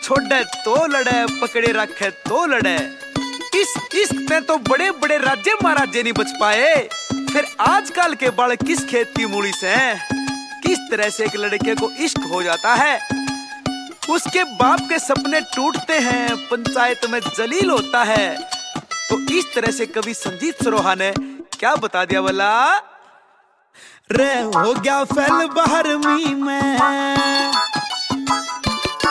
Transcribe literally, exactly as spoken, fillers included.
छोड़े तो लड़े, पकड़े रखे तो लड़े। इस इश्क में तो बड़े बड़े राज्य महाराजे नहीं बच पाए, फिर आजकल के बाल किस खेत की मूड़ी से हैं? किस तरह से एक लड़के को इश्क हो जाता है, उसके बाप के सपने टूटते हैं, पंचायत में जलील होता है। तो इस तरह से कवि संजीत सरोहा ने क्या बता दिया बोला, रे हो गया फैल बाहर मी में